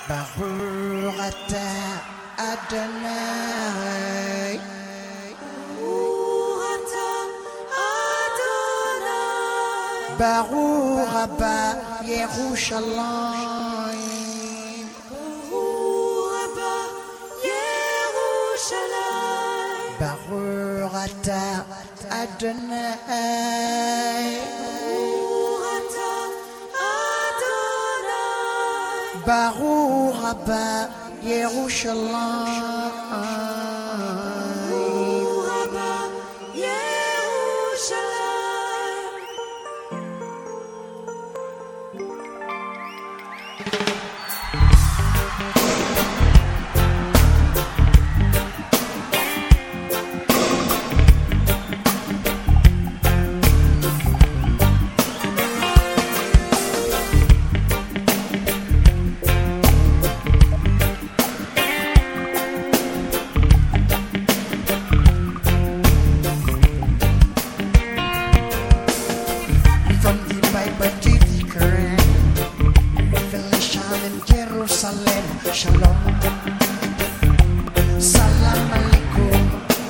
Baruch atah Adonai. Baruch haba Yerushalayim. Baruch atah Adonai. Baruch haba Yerushalayim. Jerusalem, Shalom, Salam Alaikum.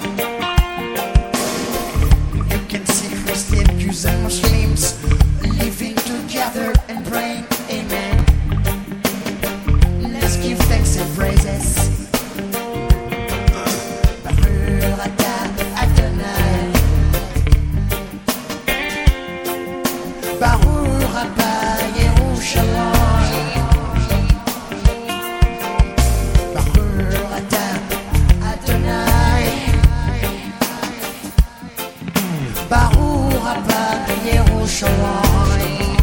You can see Christian Jews and Muslims living together and praying, Amen. Let's give thanks and praises. Baruch atah Adonai. Baruch haba Yerushalayim. Baruch haba Yerushalayim.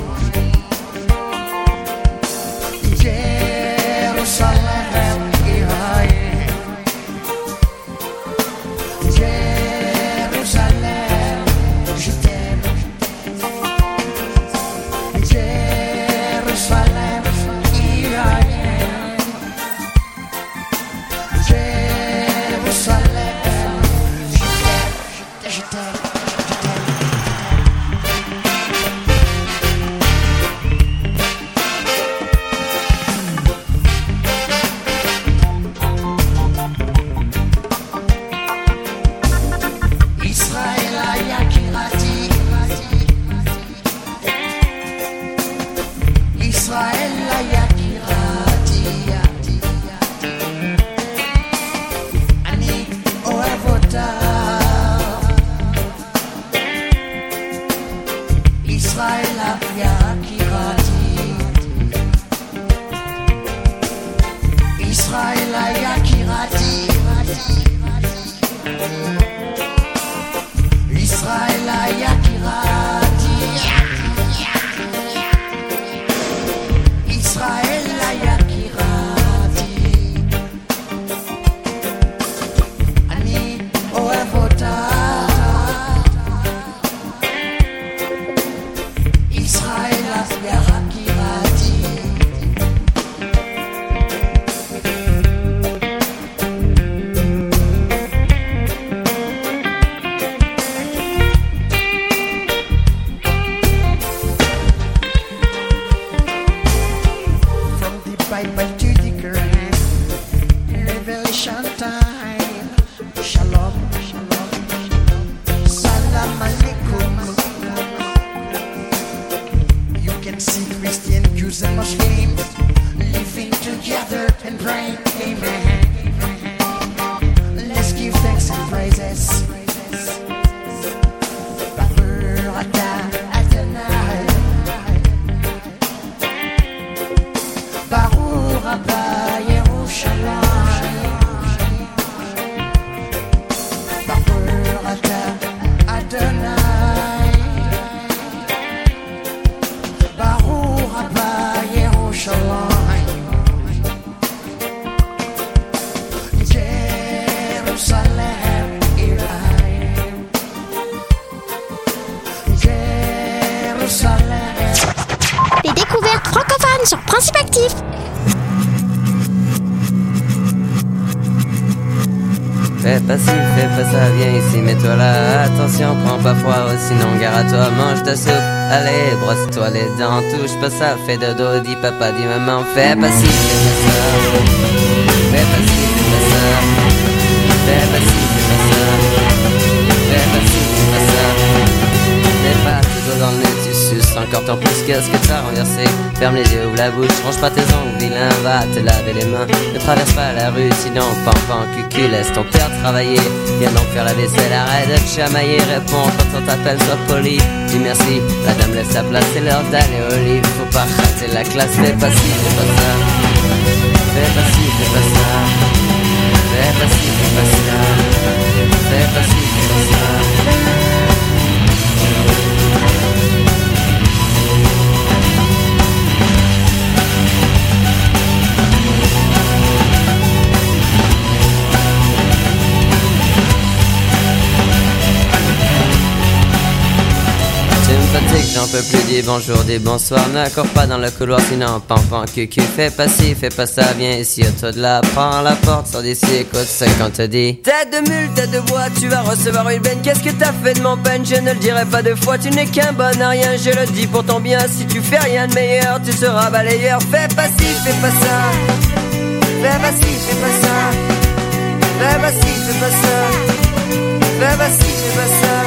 Jerusalem, Jérusalem, je t'aime. Jérusalem, Jérusalem, je t'aime. Bible to the Quran, Revelation time. Shalom, shalom, Salam Alaikum. You can see Christian, Jews and Muslims living together and praying, Amen. Let's give thanks and praises. Baruch atah Adonai. Baruch haba Yerushalayim. Baruch atah Adonai. Baruch haba Yerushalayim. Jerusalem, Jerusalem. Les découvertes francophones sur Principe Actif. Fais pas ci, fais pas ça, viens ici, mets-toi là. Attention, prends pas froid, sinon gare à toi, mange ta soupe. Allez, brosse-toi les dents, touche pas ça, fais dodo, dis papa, dis maman. Fais pas ci, fais pas ça. Fais pas ci, fais pas ça. Fais pas ci, fais pas ça. Fais pas ci, fais pas ça. Mets pas tes doigts dans le nez, tu suces encore tant plus. Qu'est-ce que t'as renversé? Ferme les yeux, ouvre la bouche, range pas tes ongles, vilain, va te laver les mains. Ne traverse pas la rue, sinon pan cucu, laisse ton père travailler. Viens donc faire la vaisselle, arrête de te chamailler. Réponds quand on t'appelle, sois poli. Dis merci, la dame laisse sa place, c'est l'heure d'aller au lit. Faut pas rater la classe, fais pas ci, fais pas ça. Fais pas ci, fais pas ça. Fais pas ci, fais pas ça. Fais pas ci, fais pas ça. J'en peux plus, dis bonjour, dis bonsoir. N'accord pas dans le couloir, sinon pan cucu. Fais pas ci, fais pas ça, viens ici, à toi de là. Prends la porte, sors d'ici, écoute ce qu'on te dit. Tête de mule, tête de bois, tu vas recevoir une benne. Qu'est-ce que t'as fait de mon peine? Je ne le dirai pas deux fois. Tu n'es qu'un bon à rien, je le dis pour ton bien. Si tu fais rien de meilleur, tu seras balayeur. Fais pas ci, fais pas ça. Fais pas ci, fais pas ça. Fais pas ci, fais pas ça. Fais pas ci, fais pas ça.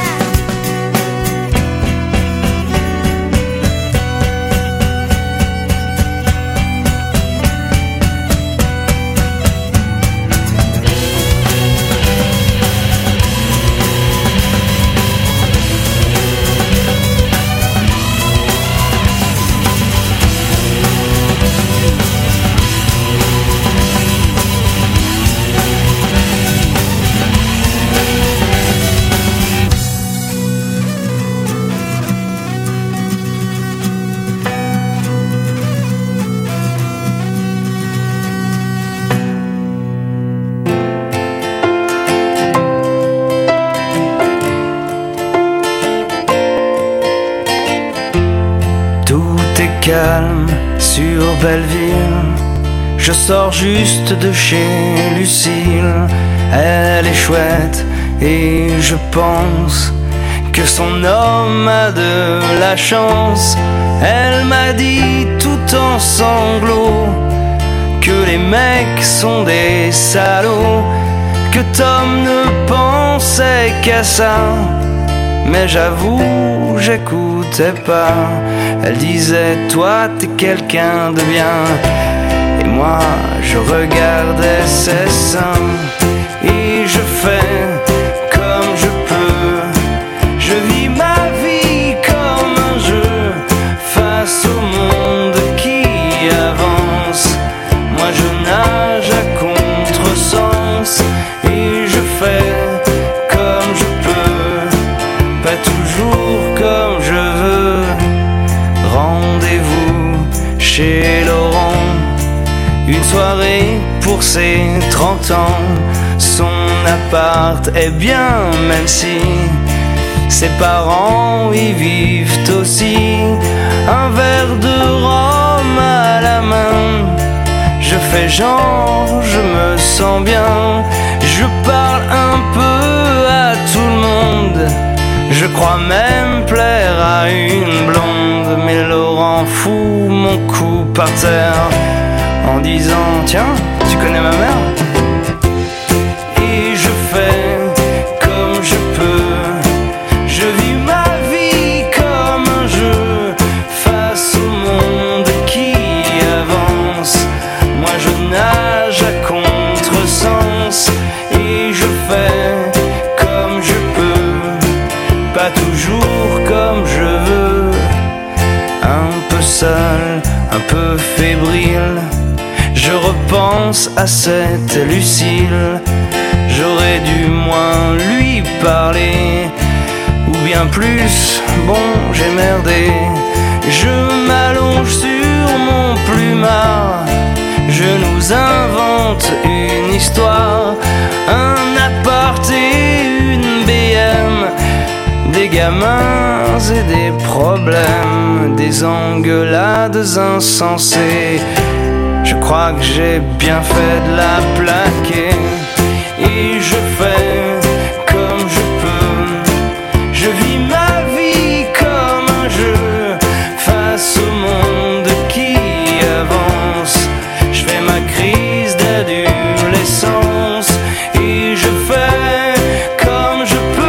Calme sur Belleville, je sors juste de chez Lucille. Elle est chouette et je pense que son homme a de la chance. Elle m'a dit tout en sanglots que les mecs sont des salauds, que Tom ne pensait qu'à ça. Mais j'avoue, j'écoutais pas. Elle disait, toi t'es quelqu'un de bien. Et moi, je regardais ses seins. Et je fais comme je peux. Je vis ma vie comme un jeu, face au monde qui avance. Moi je nage à contresens. Et je fais comme je peux, pas toujours comme je veux. Rendez-vous chez Laurent, une soirée pour ses 30 ans. Son appart est bien, même si ses parents y vivent aussi. Un verre de rhum à la main, je fais genre, je me sens bien. Je parle un peu à tout le monde, je crois même plaire à une blonde. Mais Laurent fout mon cou par terre en disant, tiens, tu connais ma mère? Et je fais comme je peux. Je vis ma vie comme un jeu, face au monde qui avance. Moi je nage à contresens. Et je fais comme je peux, pas toujours comme je veux. Un peu seul, un peu fébrile, je repense à cette Lucille. J'aurais dû moins lui parler, ou bien plus, bon j'ai merdé. Je m'allonge sur mon plumard, je nous invente une histoire. Un appart et une BM, des gamins et des problèmes, des engueulades insensées. Je crois que j'ai bien fait de la plaquer. et je fais comme je peux. Je vis ma vie comme un jeu face au monde qui avance. Je fais ma crise d'adolescence et je fais comme je peux.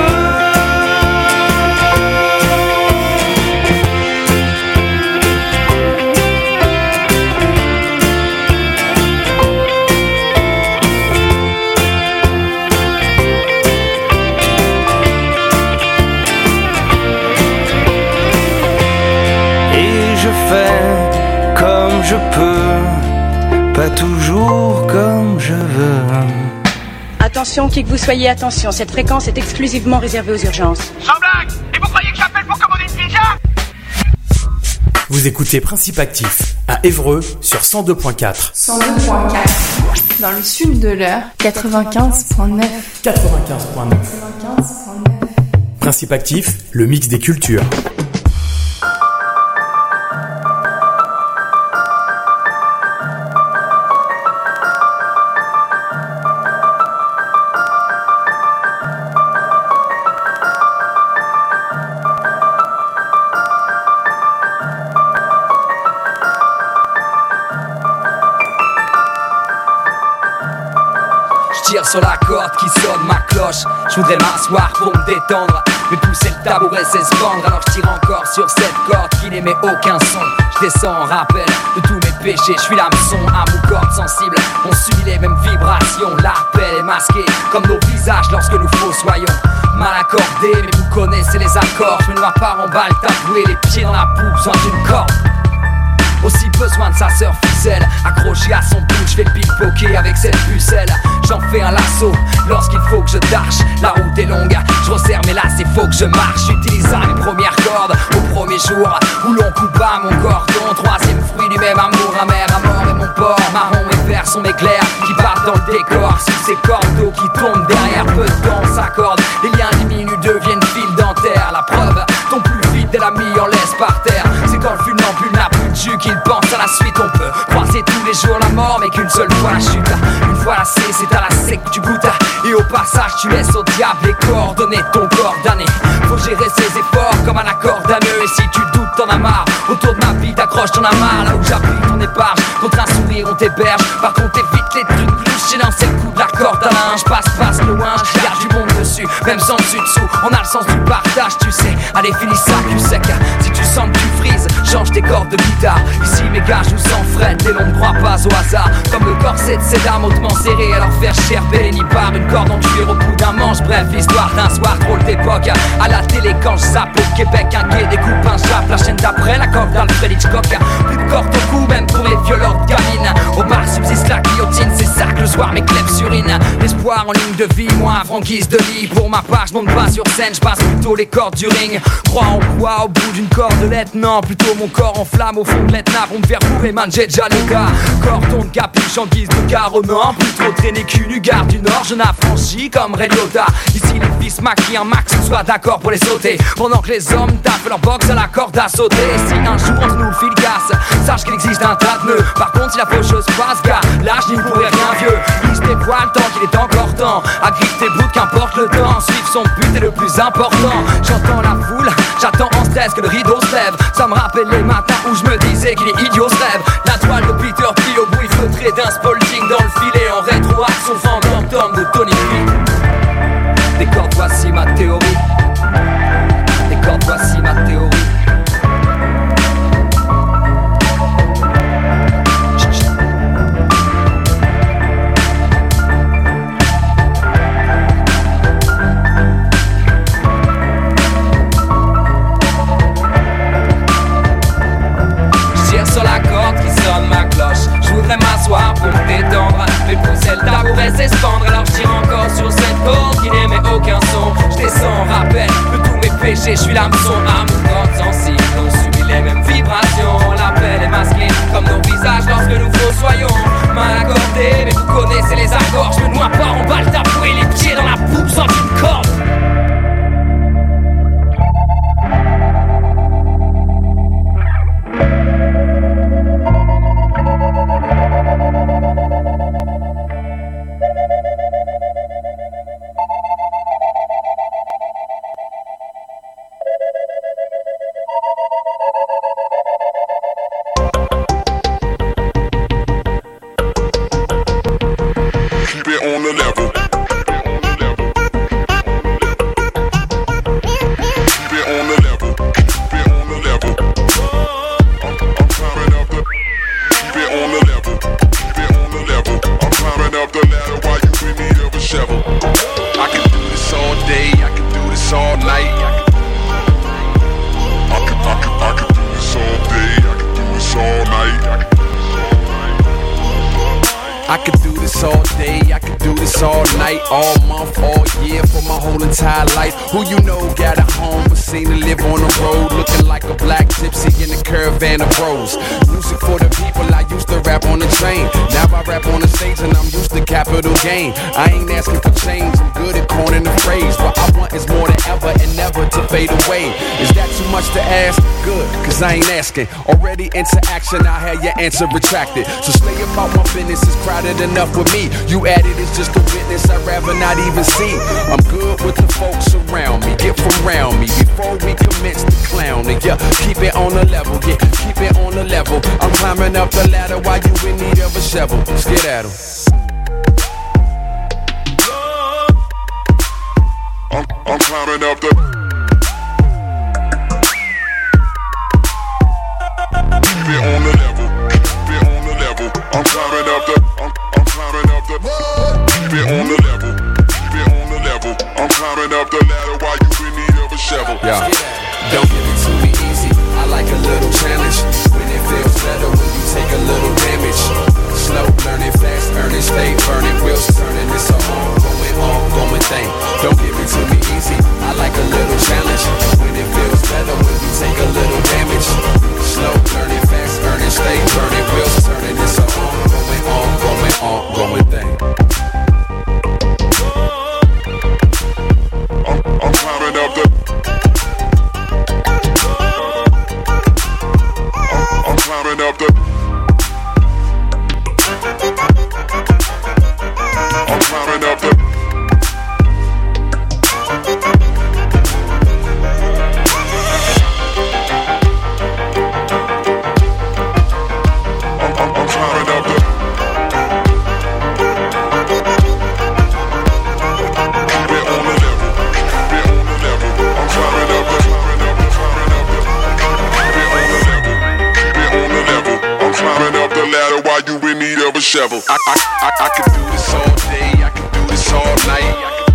Comme je peux, pas toujours comme je veux. Attention, qui que vous soyez, attention, cette fréquence est exclusivement réservée aux urgences. Sans blague! Et vous croyez que j'appelle pour commander une pizza? Vous écoutez Principe Actif à Évreux sur 102.4. 102.4. Dans le sud de l'Eure, 95.9. 95.9. Principe Actif, le mix des cultures. Tire sur la corde qui sonne ma cloche. Je voudrais m'asseoir pour me détendre, mais pousser le tabouret c'est se pendre. Alors je tire encore sur cette corde qui n'émet aucun son. Je descends en rappel de tous mes péchés. Je suis l'hameçon à mon cordes sensible. On subit les mêmes vibrations. L'appel est masqué comme nos visages lorsque nous fossoyons. Mal accordé mais vous connaissez les accords. Je me noie pas en balle taboué, les pieds dans la boue, besoin d'une corde. Aussi besoin de sa sœur ficelle, accroché à son bout, je vais pickpocker avec cette pucelle. J'en fais un lasso lorsqu'il faut que je tâche. La route est longue, je resserre mais là c'est faux que je marche. J'utilisera les premières cordes au premier jour où l'on coupa mon cordon. Troisième fruit du même amour amer, à mort et mon porc. Marron et vert sont mes clairs qui partent dans le décor. Sous ces cordes d'eau qui tombent derrière, peu de temps s'accorde. Les liens diminuent, deviennent fil dentaire. La preuve, ton plus vite et l'ami en laisse par terre. C'est quand le funambule n'a plus de jus qu'il pense à la suite. On peut croiser tous les jours la mort mais qu'une seule fois la chute. Une fois lassé c'est à la sec que tu goûtes. Et au passage tu laisses au diable les coordonnées de ton corps damné. Faut gérer ses efforts comme un accord d'anneux. Et si tu doutes t'en as marre, autour de ma vie t'accroches ton amarre. Là où j'appuie ton épargne, contre un sourire on t'héberge. Par contre évite les trucs louches, j'ai lancé le coup de la corde à linge. Passe loin, je garde du monde dessus. Même sans dessus dessous, on a le sens du partage tu sais. Allez finis ça cul sec. Si tu sens que tu frises, change tes cordes de guitare. Ici mes gars je vous s'enfrette et l'on ne croit pas au hasard. Comme le corset de ces dames hautement serré, alors faire gerber ni par une corde en cuir au bout d'un manche. Bref, l'histoire d'un soir drôle d'époque. À la télé quand je zappe au Québec, un quai découpe un chape. La chaîne d'après, la corde d'Alfred Hitchcock. Plus de corde au cou, même pour mes violentes gamines. Au bar subsiste la guillotine, c'est ça que le soir m'éclève sur une. L'espoir en ligne de vie, moi un franquise de lit. Pour ma part, je monte pas sur scène, je passe plutôt les cordes du ring. Crois en quoi au bout d'une cordelette? Non, plutôt mon corps en flamme au fond de l'Etna pour me faire bourrer, man, j'ai déjà le gars. Cordon de capuche en guise de carreau, non, plus trop traîné qu'une gare du Nord, je n'affranchis comme Ray Liotta. Ici les fils maquillent un max, on soit d'accord pour les sauter. Pendant que les hommes tapent leur boxe à la corde à sauter. Si un jour entre nous le fil casse, sache qu'il existe un tas de nœuds. Par contre si la fausse chose passe, gars, là je n'y pourrais rien vieux. Lise tes poils tant qu'il est encore temps. Agrippe tes bouts, qu'importe le temps. Suivre son but est le plus important. J'entends la foule, j'attends en stress que le rideau se lève. Ça me rappelle les matins où je me disais qu'il est idiot ce rêve. La toile de Peter plie au bruit feutré d'un spalding dans le filet. En rétro-action fantôme de Tony P. Des cordes, voici ma théorie. Des cordes, voici ma théorie. Je voudrais m'asseoir pour me détendre, mais pousser le tabouret c'est se pendre. Alors je tire encore sur cette corde qui n'émet aucun son. Je descends en rappel de tous mes péchés. Je suis l'hameçon à mon corps sensible. On subit les mêmes vibrations. L'appel est masqué comme nos visages lorsque nous fossoyons. Mal accordé mais vous connaissez les accords. Je me noie pas en balle tabouret, les pieds dans la boue sans une corde. night, all month, all year, for my whole entire life. Who you know got a home, but seen to live on the road, looking like a black gypsy in a caravan of bros. Music for the people, I used to rap on the train. Now I rap on the stage and I'm used to capital gain. I ain't asking for change, I'm good at coining the phrase. What I want is more than ever and never to fade away. Is that too much to ask? Good, cause I ain't asking. Already into action, I had your answer retracted. So stay about my business, it's crowded enough with me. You added, it's just a witness I'd rather not even see. I'm good with the folks around me, get from around me before we commence to clowning. Yeah, keep it on the level, yeah, keep it on the level. I'm climbing up the ladder while you in need of a shovel. Let's get at 'em. I'm climbing up the. Keep it on the level, keep it on the level. I'm climbing up the. I'm climbing up the. Keep it on the level, keep it on the level. I'm climbing up the ladder while you in need of a shovel. Yeah. Don't give it to me easy. I like a little challenge. When it feels better when you take a little damage. Slow, learning fast, earning, stay burning, wheels turning. It's a ongoing thing. Don't give it to me easy. I like a little challenge. When it feels better when you take a little damage. Slow, learning fast, earning, stay burning, wheels turning. It's a ongoing thing. I'm climbing up the. I'm climbing up the. I'm climbing up the. Shovel. I could do this all day, I could do this all night.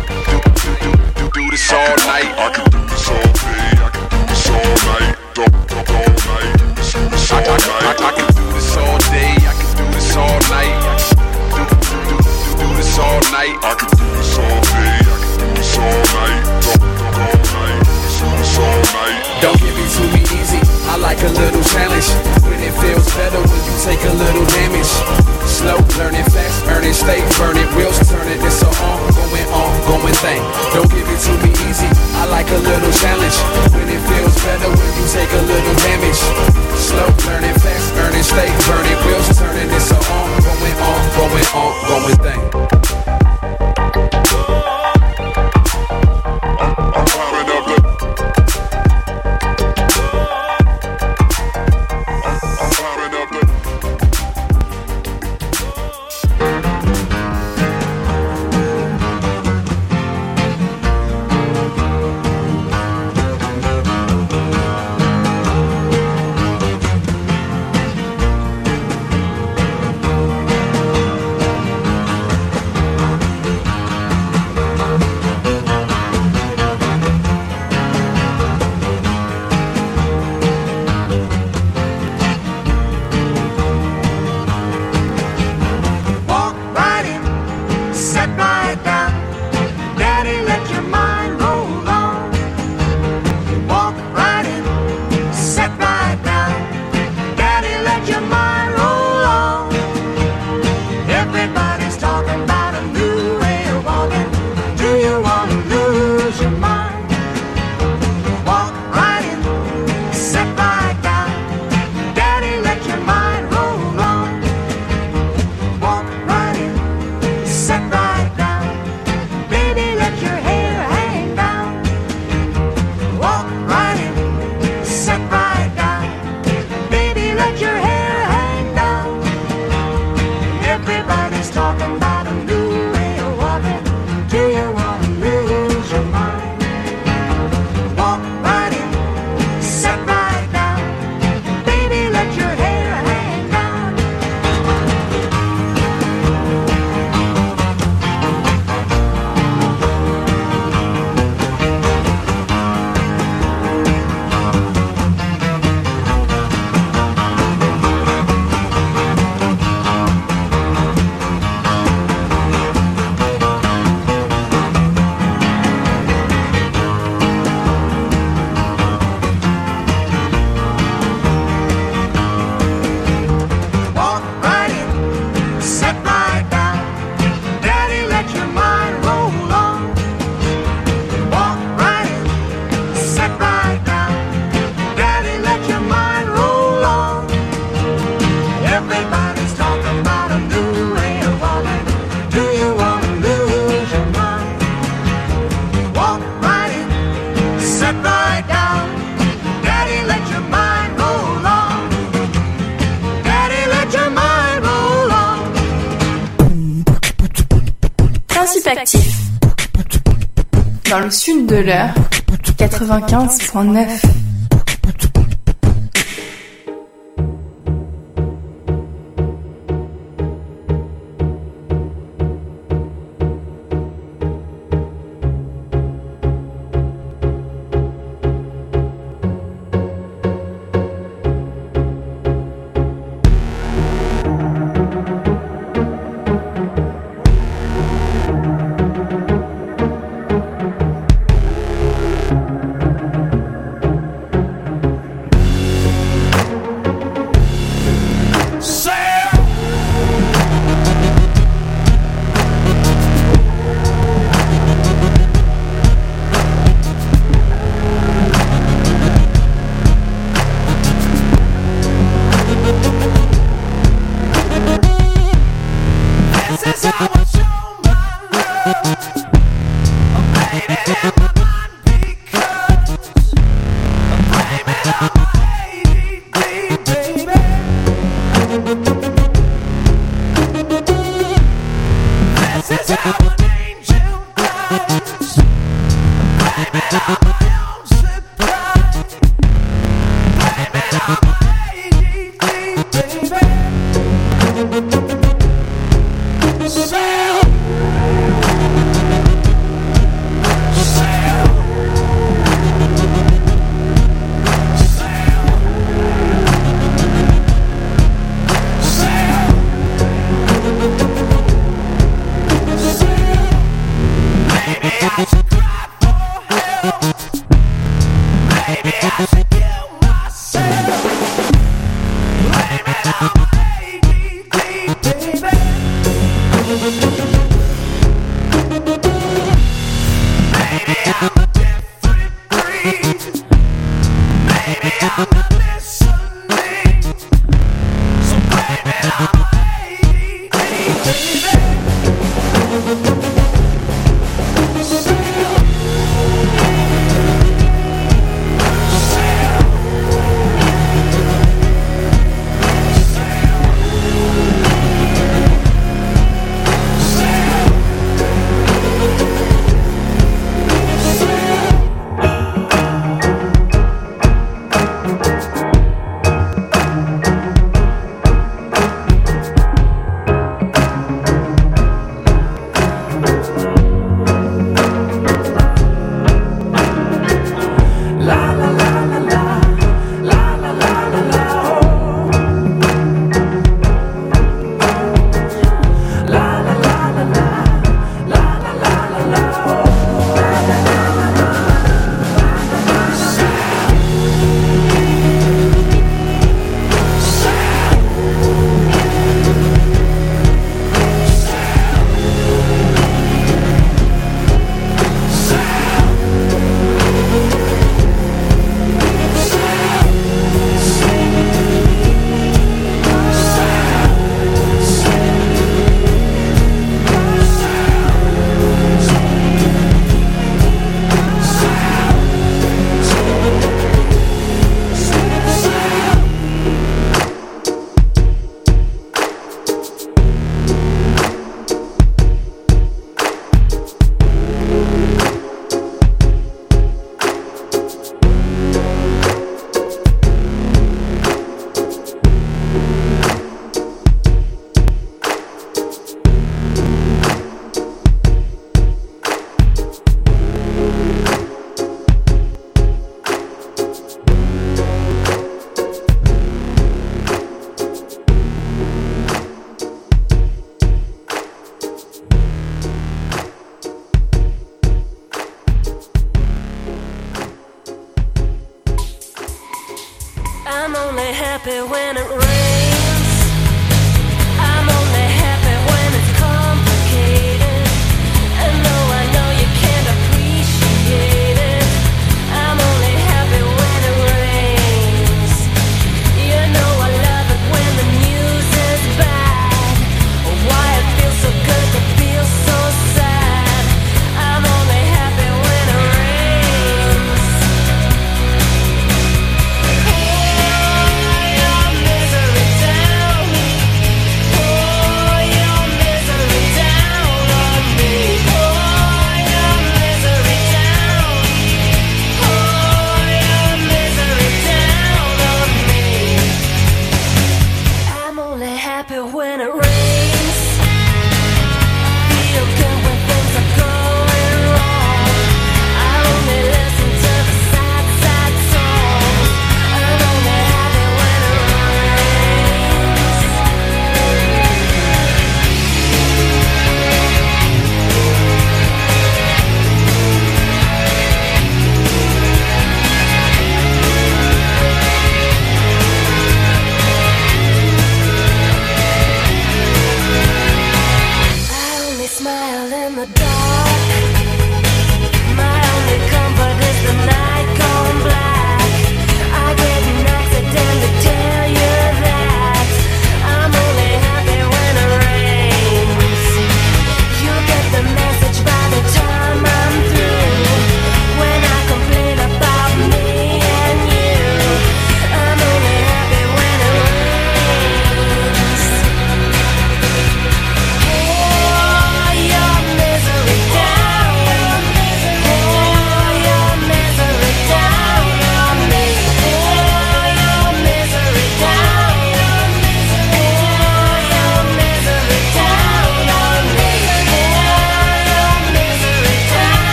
Do this all night. I could do this all day, I could do this all night. All night, do this all night. I could do this all day, I could do this all night. Do this all night. I could do this all day, I could do this all night. All night, do this all night. Don't give it to me easy. I like a little challenge. When it feels better when you take a little damage. Slow, learning fast, earning, stay burning, wheels turning. It's a ongoing thing. Don't give it to me easy. I like a little challenge. When it feels better when you take a little damage. Slow, learning fast, earning, stay burning, wheels turning. It's a ongoing thing. I'm climbing up the. I'm climbing up the. dans le sud de l'heure, 95.9. I'm only happy when it rains.